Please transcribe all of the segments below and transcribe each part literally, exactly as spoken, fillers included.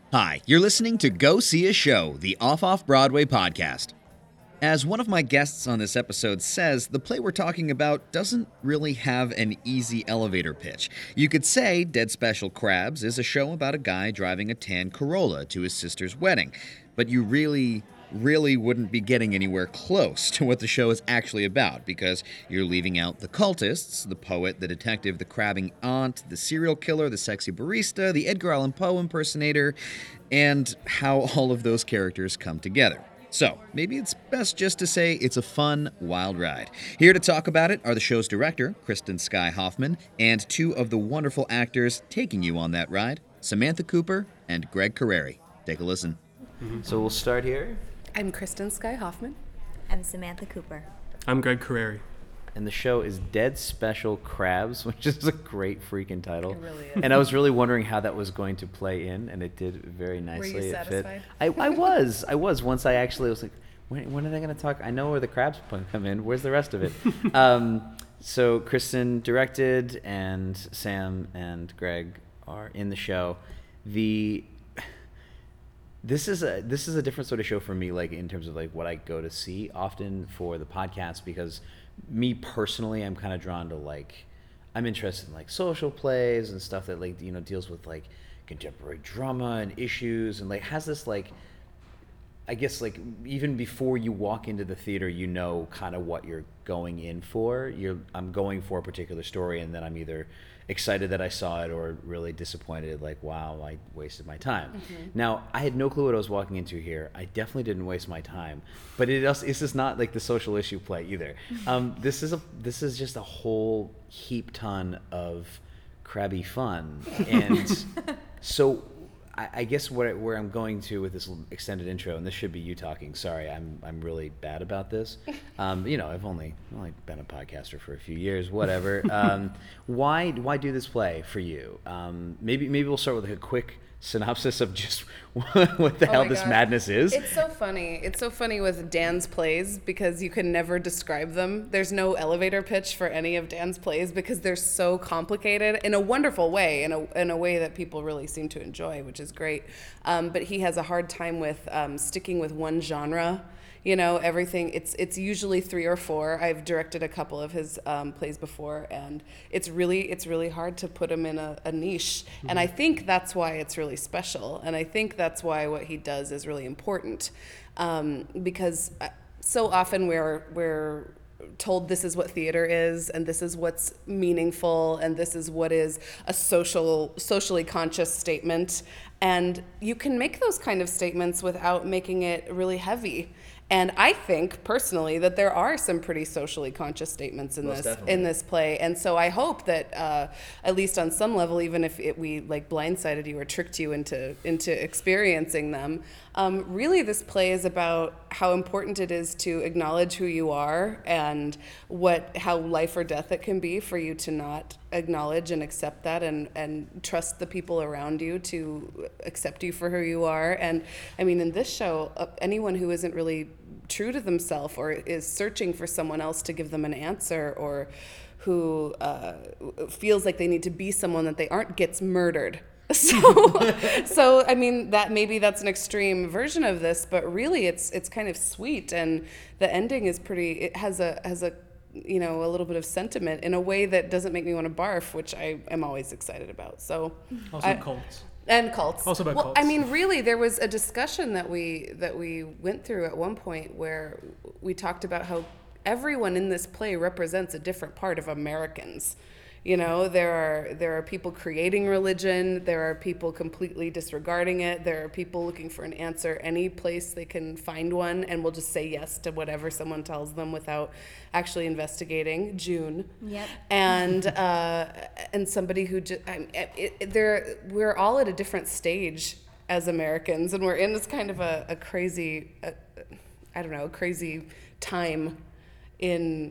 Hi, you're listening to Go See a Show, the Off Off Broadway podcast. As one of my guests on this episode says, the play we're talking about doesn't really have an easy elevator pitch. You could say Dead Special Crabs is a show about a guy driving a tan Corolla to his sister's wedding, but you really, really wouldn't be getting anywhere close to what the show is actually about, because you're leaving out the cultists, the poet, the detective, the crabbing aunt, the serial killer, the sexy barista, the Edgar Allan Poe impersonator, and how all of those characters come together. So, maybe it's best just to say it's a fun, wild ride. Here to talk about it are the show's director, Kristen Sky Hoffman, and two of the wonderful actors taking you on that ride, Samantha Cooper and Greg Carreri. Take a listen. Mm-hmm. So we'll start here. I'm Kristen Sky Hoffman. I'm Samantha Cooper. I'm Greg Carreri. And the show is Dead Special Crabs, which is a great freaking title. It really is. And I was really wondering how that was going to play in, and it did very nicely. Were you it satisfied? Fit. I, I was. I was. Once I actually was like, when, when are they going to talk? I know where the crabs come in. Where's the rest of it? um, so Kristen directed, and Sam and Greg are in the show. The... This is a this is a different sort of show for me, like in terms of like what I go to see often for the podcast, because me personally, I'm kind of drawn to like I'm interested in like social plays and stuff that like you know deals with like contemporary drama and issues and like has this like I guess like even before you walk into the theater, you know kind of what you're going in for. You're I'm going for a particular story, and then I'm either excited that I saw it or really disappointed, like, wow, I wasted my time. Mm-hmm. Now, I had no clue what I was walking into here. I definitely didn't waste my time, but it also, this is not like the social issue play either. Um, this is a this is just a whole heap ton of crabby fun. And so I, I guess where, where I'm going to with this extended intro, and this should be you talking, sorry, I'm I'm really bad about this. Um, you know, I've only only been a podcaster for a few years, whatever. Um, why why do this play for you? Um, maybe maybe we'll start with a quick synopsis of just what the Oh hell my this God. madness is. It's so funny. It's so funny with Dan's plays because you can never describe them. There's no elevator pitch for any of Dan's plays because they're so complicated in a wonderful way, in a in a way that people really seem to enjoy, which is great. Um, but he has a hard time with um, sticking with one genre. You know, everything, it's it's usually three or four. I've directed a couple of his um, plays before, and it's really it's really hard to put him in a, a niche. Mm-hmm. And I think that's why it's really special. And I think that's why what he does is really important. Um, because so often we're we're told this is what theater is, and this is what's meaningful, and this is what is a social socially conscious statement. And you can make those kind of statements without making it really heavy. And I think personally that there are some pretty socially conscious statements in Most this definitely. in this play, and so I hope that uh, at least on some level, even if it, we like blindsided you or tricked you into into experiencing them, um, really this play is about how important it is to acknowledge who you are and what how life or death it can be for you to not acknowledge and accept that, and and trust the people around you to accept you for who you are. And I mean, in this show, uh, anyone who isn't really true to themselves or is searching for someone else to give them an answer, or who uh, feels like they need to be someone that they aren't, gets murdered. So, so I mean, that maybe that's an extreme version of this, but really it's it's kind of sweet, and the ending is pretty. It has a has a you know a little bit of sentiment in a way that doesn't make me want to barf, which I am always excited about. So Also I, cults. And cults. Also about well, cults. I mean, really, there was a discussion that we that we went through at one point where we talked about how everyone in this play represents a different part of Americans. You know, there are there are people creating religion. There are people completely disregarding it. There are people looking for an answer any place they can find one, and will just say yes to whatever someone tells them without actually investigating. June. Yep. And uh, and somebody who just it, it, they're we're all at a different stage as Americans, and we're in this kind of a, a crazy, uh, I don't know, a crazy time in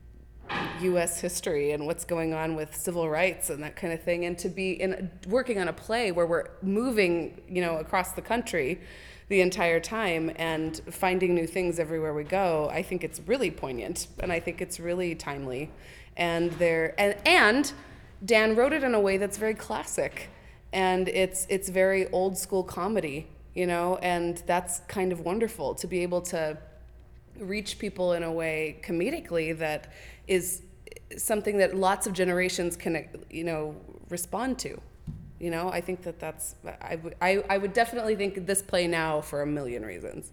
U S history and what's going on with civil rights and that kind of thing, and to be in working on a play where we're moving, you know, across the country the entire time and finding new things everywhere we go, I think it's really poignant, and I think it's really timely. And there and, and Dan wrote it in a way that's very classic. and it's it's very old school comedy, you know, and that's kind of wonderful to be able to reach people in a way comedically that is something that lots of generations can, you know, respond to. You know, I think that that's, I, w- I, I would definitely think this play now for a million reasons.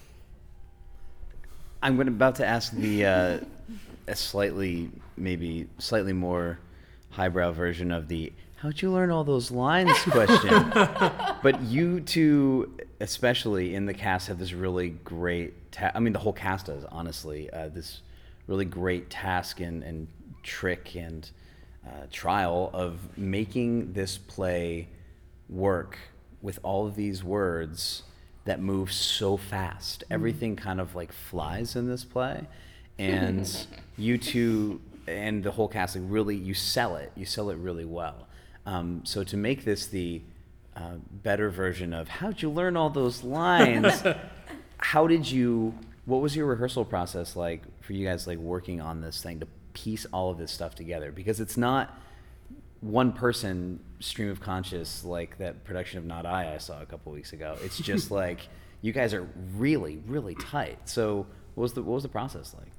I'm going to, about to ask the uh, a slightly, maybe slightly more highbrow version of the how'd you learn all those lines question. But you two, especially in the cast, have this really great, ta- I mean, the whole cast does, honestly, uh, this really great task and, and trick and uh, trial of making this play work with all of these words that move so fast. Everything kind of like flies in this play. And you two and the whole cast, like really, you sell it. You sell it really well. Um, so to make this the uh, better version of how'd you learn all those lines, how did you, what was your rehearsal process like for you guys, like working on this thing to piece all of this stuff together? Because it's not one person stream of conscious like that production of Not I I saw a couple weeks ago. It's just like you guys are really, really tight. So what was the what was the process like?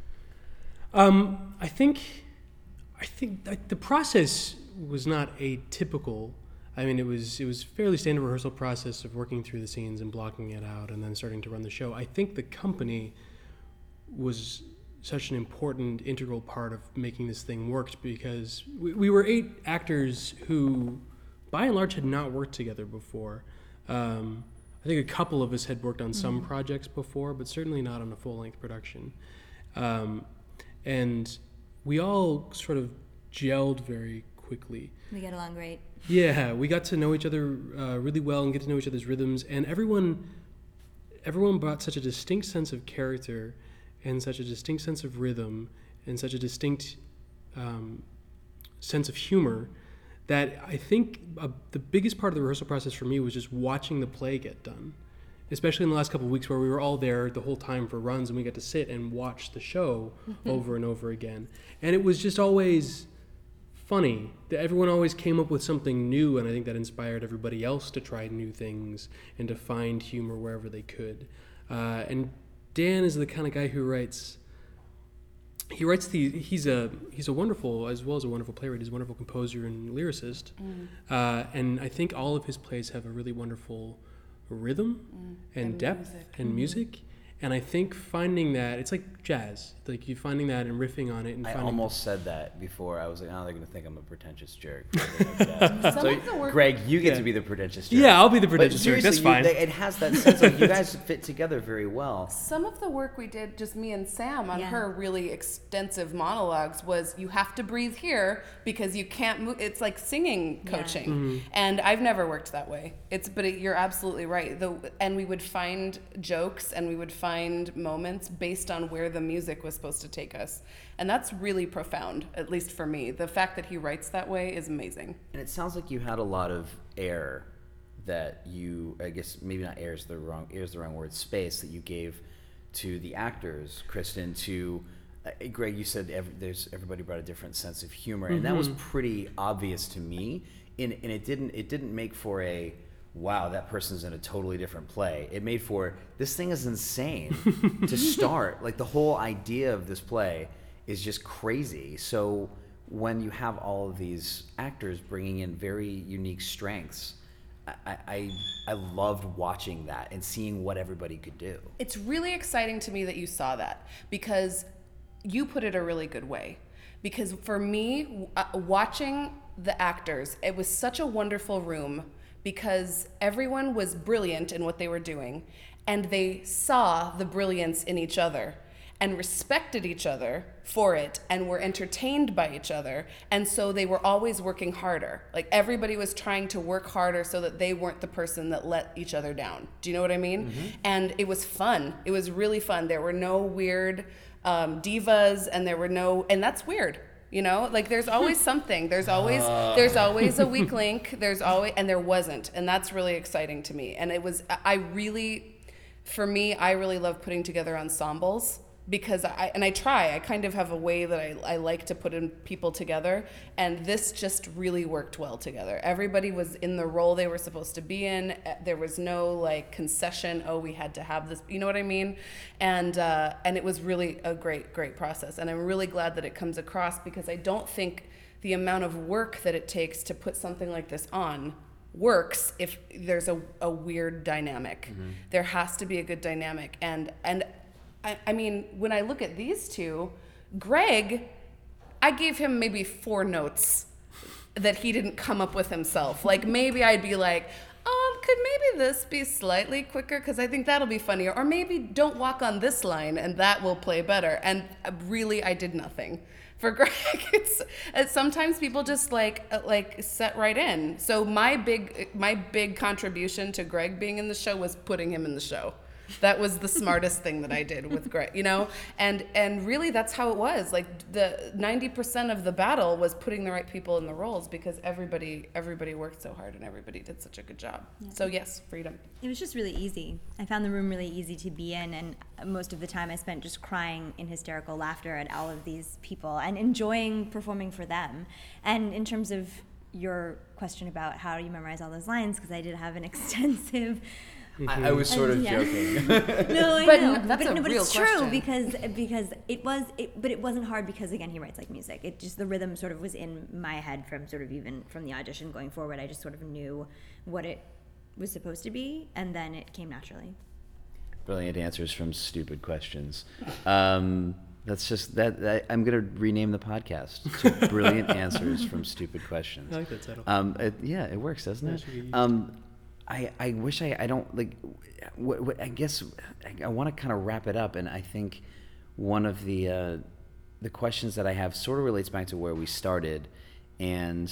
Um, I think, I think like, the process was not atypical. I mean, it was it was fairly standard rehearsal process of working through the scenes and blocking it out and then starting to run the show. I think the company was such an important integral part of making this thing work because we, we were eight actors who, by and large, had not worked together before. Um, I think a couple of us had worked on some mm-hmm. projects before, but certainly not on a full-length production. Um, and we all sort of gelled very quickly. We get along great. Yeah, we got to know each other uh, really well and get to know each other's rhythms, and everyone, everyone brought such a distinct sense of character and such a distinct sense of rhythm and such a distinct um, sense of humor that I think uh, the biggest part of the rehearsal process for me was just watching the play get done, especially in the last couple of weeks where we were all there the whole time for runs and we got to sit and watch the show over and over again. And it was just always funny. Everyone always came up with something new, and I think that inspired everybody else to try new things and to find humor wherever they could. Uh, and Dan is the kind of guy who writes, he writes the, he's a he's a wonderful, as well as a wonderful playwright, he's a wonderful composer and lyricist. Mm. Uh, and I think all of his plays have a really wonderful rhythm mm. and, and depth music. and mm-hmm. music. And I think finding that, it's like jazz, like you finding that and riffing on it. And I finding almost said that before. I was like, oh, they're going to think I'm a pretentious jerk. So, Greg, you get yeah. to be the pretentious jerk. Yeah, I'll be the pretentious but jerk. That's you, fine. They, it has that sense of you guys fit together very well. Some of the work we did, just me and Sam, on Yeah. her really extensive monologues was you have to breathe here because you can't move. It's like singing coaching. Yeah. Mm-hmm. And I've never worked that way. It's But it, you're absolutely right. The, and we would find jokes and we would find moments based on where the music was supposed to take us. And that's really profound, at least for me. The fact that he writes that way is amazing. And it sounds like you had a lot of air that you, I guess maybe not air is the wrong, air is the wrong word, space that you gave to the actors, Kristen, to, uh, Greg, you said every, there's everybody brought a different sense of humor, and mm-hmm. that was pretty obvious to me, and, and it didn't it didn't make for a, wow, that person's in a totally different play. It made for, this thing is insane to start. Like the whole idea of this play is just crazy. So when you have all of these actors bringing in very unique strengths, I, I, I loved watching that and seeing what everybody could do. It's really exciting to me that you saw that because you put it a really good way. Because for me, uh, watching the actors, it was such a wonderful room because everyone was brilliant in what they were doing and they saw the brilliance in each other and respected each other for it and were entertained by each other. And so they were always working harder. Like everybody was trying to work harder so that they weren't the person that let each other down. Do you know what I mean? Mm-hmm. And it was fun. It was really fun. There were no weird um, divas and there were no, and that's weird. You know, like there's always something. There's always uh. there's always a weak link. There's always, and there wasn't, and that's really exciting to me. And it was, I really, for me, I really love putting together ensembles because I, and I try, I kind of have a way that I, I like to put in people together, and this just really worked well together. Everybody was in the role they were supposed to be in. There was no like concession, oh, we had to have this, you know what I mean? And uh, and it was really a great, great process. And I'm really glad that it comes across, because I don't think the amount of work that it takes to put something like this on works if there's a, a weird dynamic. Mm-hmm. There has to be a good dynamic. And and I, I mean, when I look at these two, Greg, I gave him maybe four notes that he didn't come up with himself. Like maybe I'd be like, um, could maybe this be slightly quicker? Because I think that'll be funnier. Or maybe don't walk on this line and that will play better. And really, I did nothing. For Greg, it's, it's sometimes people just like like set right in. So my big my big contribution to Greg being in the show was putting him in the show. That was the smartest thing that I did with Greg, you know? And and really that's how it was. Like the ninety percent of the battle was putting the right people in the roles, because everybody everybody worked so hard and everybody did such a good job. Yeah. So yes, freedom. It was just really easy. I found the room really easy to be in, and most of the time I spent just crying in hysterical laughter at all of these people and enjoying performing for them. And in terms of your question about how do you memorize all those lines, because I did have an extensive I, I was sort of yeah. joking. no, I but know. That's but, a no, but real it's question. true because because it was, it, but it wasn't hard because again he writes like music. It just the rhythm sort of was in my head from sort of even from the audition going forward. I just sort of knew what it was supposed to be, and then it came naturally. Brilliant answers from stupid questions. Um, that's just that, that. I'm gonna rename the podcast to "Brilliant Answers from Stupid Questions." I like that title. Um, it, yeah, it works, doesn't it? Um, I, I wish I, I don't like what, what I guess I, I want to kind of wrap it up, and I think one of the uh, the questions that I have sort of relates back to where we started, and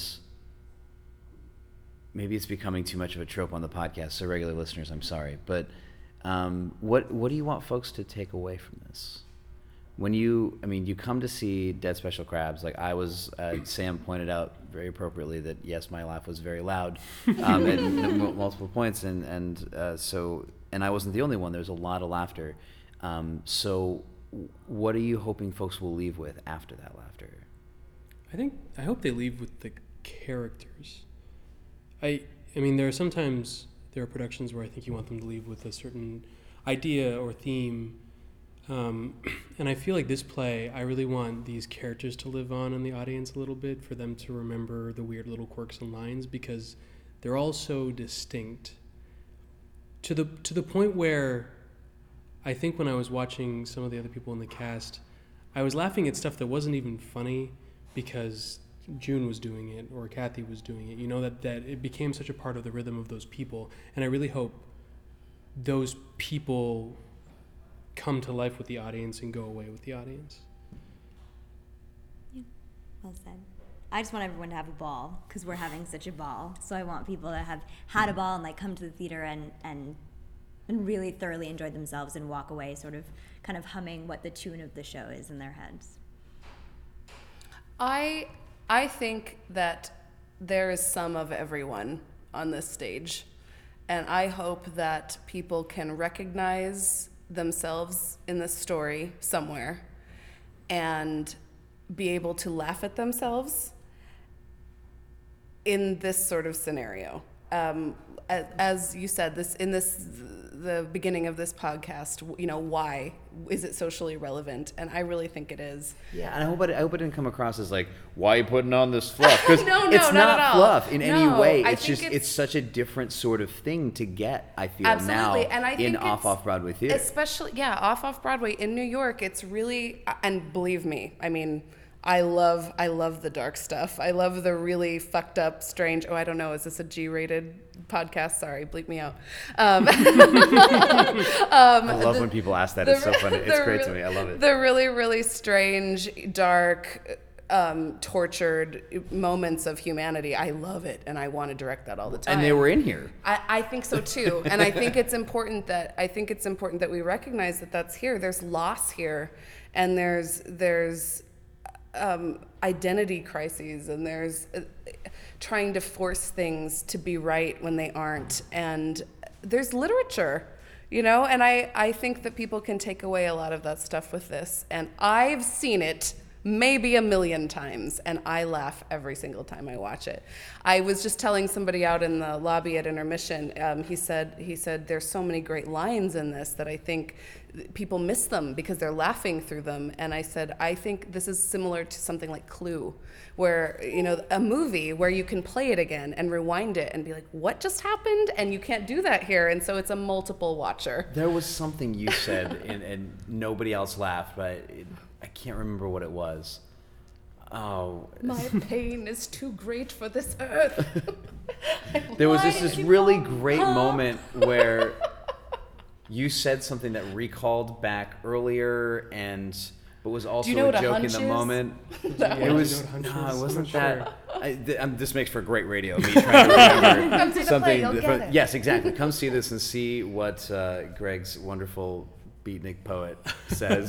maybe it's becoming too much of a trope on the podcast, so regular listeners, I'm sorry, but um, what what do you want folks to take away from this? When you, I mean, you come to see Dead Special Crabs, like I was, uh, Sam pointed out very appropriately that yes, my laugh was very loud um, at m- multiple points, and and uh, so, and I wasn't the only one. There's a lot of laughter. Um, so, what are you hoping folks will leave with after that laughter? I think I hope they leave with the characters. I I mean, there are sometimes there are productions where I think you want them to leave with a certain idea or theme. Um, and I feel like this play, I really want these characters to live on in the audience a little bit, for them to remember the weird little quirks and lines, because they're all so distinct. To the to the point where I think when I was watching some of the other people in the cast, I was laughing at stuff that wasn't even funny because June was doing it or Kathy was doing it. You know, that, that it became such a part of the rhythm of those people. And I really hope those people come to life with the audience and go away with the audience. Yeah, well said. I just want everyone to have a ball, because we're having such a ball. So I want people to have had a ball and like come to the theater and, and and really thoroughly enjoy themselves and walk away sort of kind of humming what the tune of the show is in their heads. I I think that there is some of everyone on this stage, and I hope that people can recognize themselves in this story somewhere and be able to laugh at themselves in this sort of scenario. Um, as, as you said, this in this the beginning of this podcast, you know, why is it socially relevant? And I really think it is. Yeah, and I hope it, I hope it didn't come across as like, why are you putting on this fluff? Because No, no, it's not not, at all. fluff in any No, way. I It's think just it's- it's such a different sort of thing to get, I feel, Absolutely. now And I in think off it's- off Broadway theater. Especially, yeah, off off Broadway in New York, it's really, and believe me, I mean, I love I love the dark stuff. I love the really fucked up, strange. Oh, I don't know. Is this a G-rated podcast? Sorry, bleep me out. Um, I love when people ask that. It's so funny. It's the great to re- me. I love it. The really, really strange, dark, um, tortured moments of humanity. I love it, and I want to direct that all the time. And they were in here. I, I think so too, and I think it's important that I think it's important that we recognize that that's here. There's loss here, and there's there's um, identity crises, and there's uh, trying to force things to be right when they aren't, and there's literature. You know, and I, I think that people can take away a lot of that stuff with this. And I've seen it maybe a million times, and I laugh every single time I watch it. I was just telling somebody out in the lobby at intermission, um, he said, he said, there's so many great lines in this that I think people miss them because they're laughing through them. And I said, I think this is similar to something like Clue, where, you know, a movie where you can play it again and rewind it and be like, what just happened? And you can't do that here. And so it's a multiple watcher. There was something you said, and, and nobody else laughed, but it, I can't remember what it was. Oh. My pain is too great for this earth. There was this, this really great moment where you said something that recalled back earlier, and but was also know a what a joke in hunch the is? moment. That It one. was Do you know what no, hunch it is? wasn't I'm not that. sure. I, th- um, this makes for great radio. Me trying to remember Come see the something. play, you'll that- get but it. yes, exactly. Come see this and see what uh, Greg's wonderful beatnik poet says.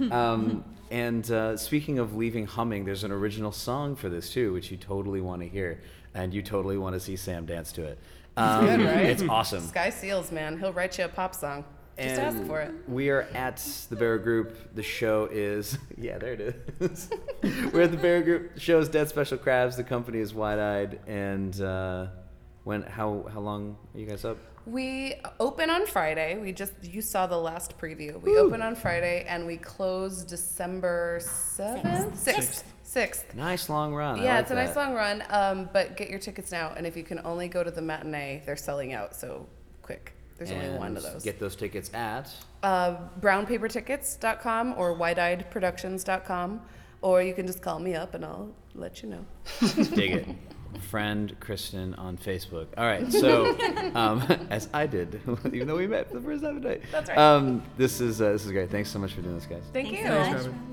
Um, and uh, speaking of leaving humming, there's an original song for this too, which you totally want to hear, and you totally want to see Sam dance to it. Um, good, right? It's awesome. Sky Seals, man. He'll write you a pop song. Just And ask for it. We are at the Bear Group. The show is yeah, there it is. We're at the Bear Group. The show is Dead Special Crabs. The company is Wide Eyed. And uh, when how how long are you guys up? We open on Friday. We just you saw the last preview. We open on Friday and we close December seventh, sixth, sixth. Nice long run. I Yeah, like it's a nice that. long run. Um, but get your tickets now. And if you can only go to the matinee, they're selling out. So quick. There's only one of And those. Get those tickets at. Uh, brown paper tickets dot com or wide eyed productions dot com, or you can just call me up and I'll let you know. Dig it. Friend Kristen on Facebook. All right, so um, as I did, even though we met for the first time today. That's right. Um, this is uh, this is great. Thanks so much for doing this, guys. Thank Thanks you. so much. Robin.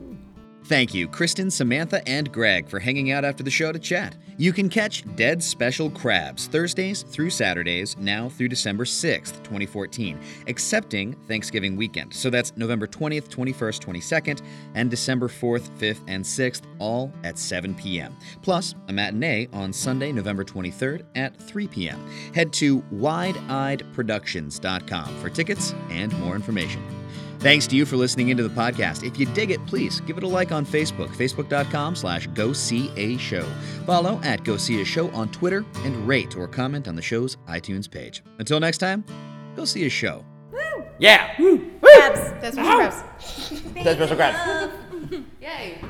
Thank you, Kristen, Samantha, and Greg for hanging out after the show to chat. You can catch Dead Special Crabs Thursdays through Saturdays now through December sixth, twenty fourteen, excepting Thanksgiving weekend. So that's November twentieth, twenty-first, twenty-second, and December fourth, fifth, and sixth, all at seven p.m. Plus, a matinee on Sunday, November twenty-third at three p.m. Head to wide eyed productions dot com for tickets and more information. Thanks to you for listening into the podcast. If you dig it, please give it a like on Facebook, facebook.com slash go see a show. Follow at Go See a Show on Twitter and rate or comment on the show's iTunes page. Until next time, go see a show. Yeah. Crabs. That's what crabs. Dead Special Crabs. Yay.